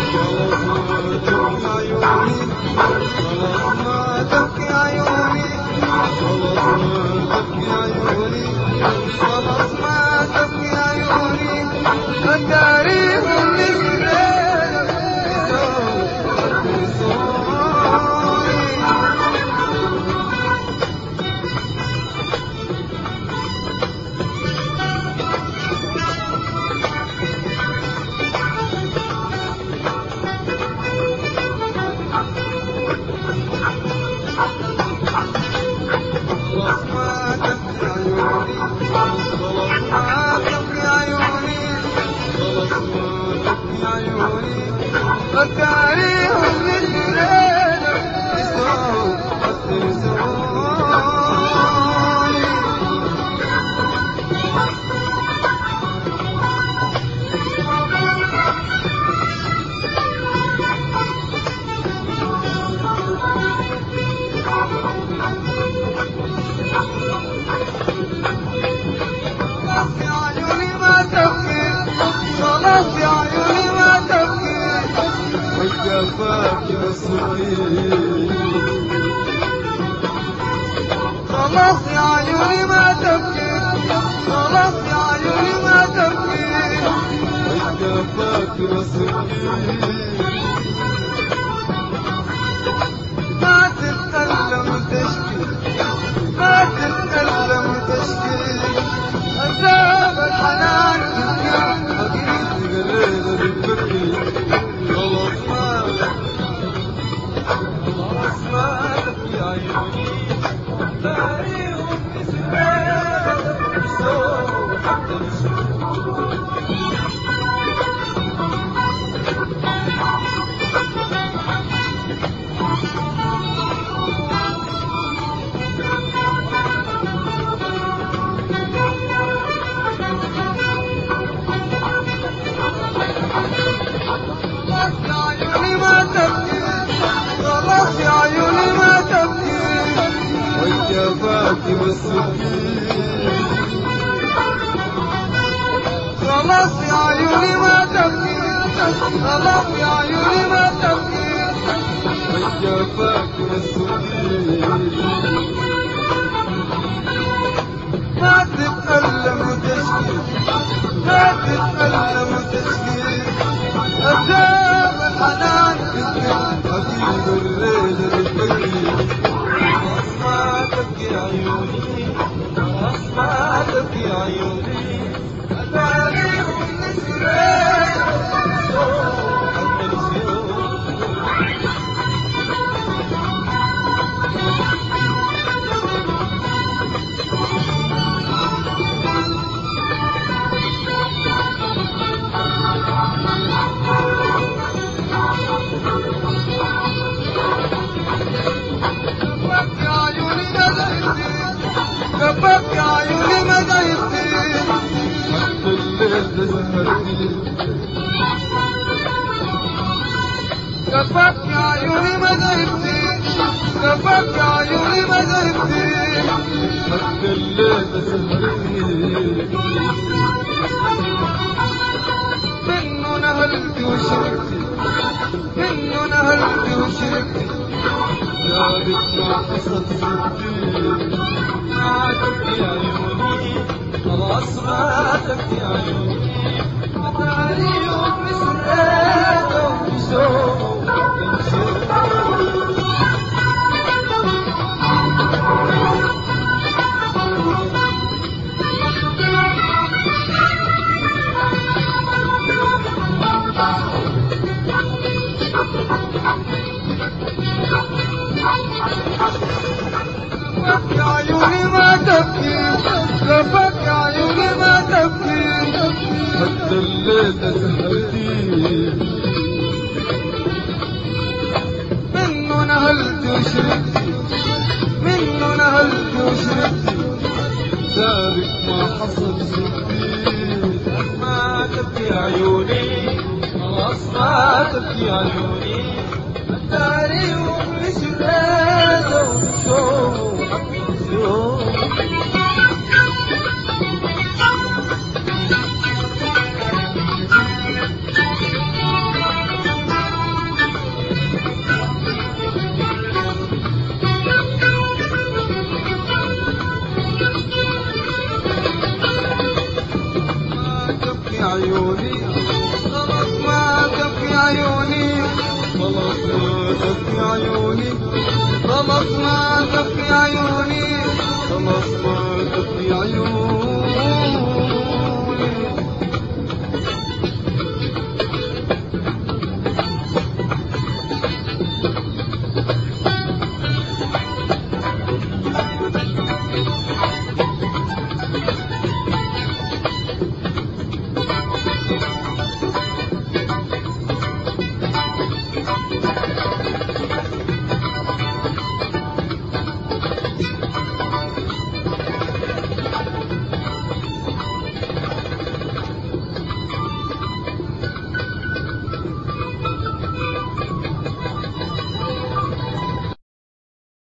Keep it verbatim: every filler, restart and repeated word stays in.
خلاص يا عيوني ما تبكي، خلاص يا عيوني ما تبكي، وجفاك وصلي ما تتكلم تشكي، ما تتكلم تشكي عذاب الحنان حقيقي قليلة بتبكي. خلاص ما خلاص ما تبكي عيوني تاريخ نسيان سوء حتى الشوق. خلاص يا عيوني ما تبكي، وجفاك والسكين. خلاص يا عيوني ما تبكي، خلاص يا عيوني ما تبكي، وجفاك والسكين. ما تتألم وتشكي، ما تتألم وتشكي عذاب الحنان حبيب الليل البكي. خلاص ما تبكي عيوني، خلاص ما تبكي عيوني تاريخ النسيان حتى الشوق. كفاك يا عيوني ما ضايقتي، حتى الليل تسهرتي. كفاك يا عيوني ما ضايقتي، كفاك يا عيوني ما ضايقتي، حتى الليل تسهرتي. منه نهلت وشربتي، منه نهلت وشربتي، زادت ما حصل ستي. ما تبكي عيوني، خلاص ما تبكي عيوني تاريخ نسيان وشوق وشوق. يا عيوني ما تبكي، كفاك يا عيوني ما تبكي، حتى الليل تسهرتي. منه نهلت وشربتي، منه نهلت وشربتي، زادك ما حصل ستي. ما تبكي عيوني، خلاص ما تبكي عيوني تاريخ نسيان وشوق. تبكي عيوني خلاص ما تبكي عيوني خلاص ما تبكي عيوني